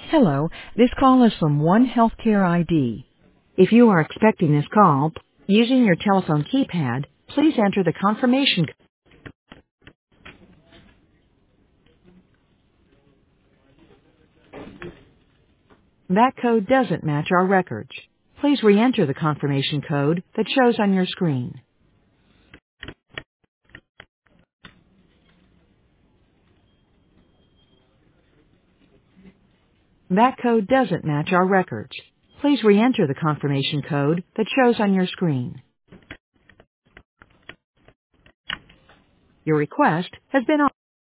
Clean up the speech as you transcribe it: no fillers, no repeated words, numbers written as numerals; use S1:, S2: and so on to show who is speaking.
S1: Hello, this call is from One Healthcare ID. If you are expecting this call, using your telephone keypad, please enter the confirmation. That code doesn't match our records. Please re-enter the confirmation code that shows on your screen. That code doesn't match our records. Please re-enter the confirmation code that shows on your screen. Your request has been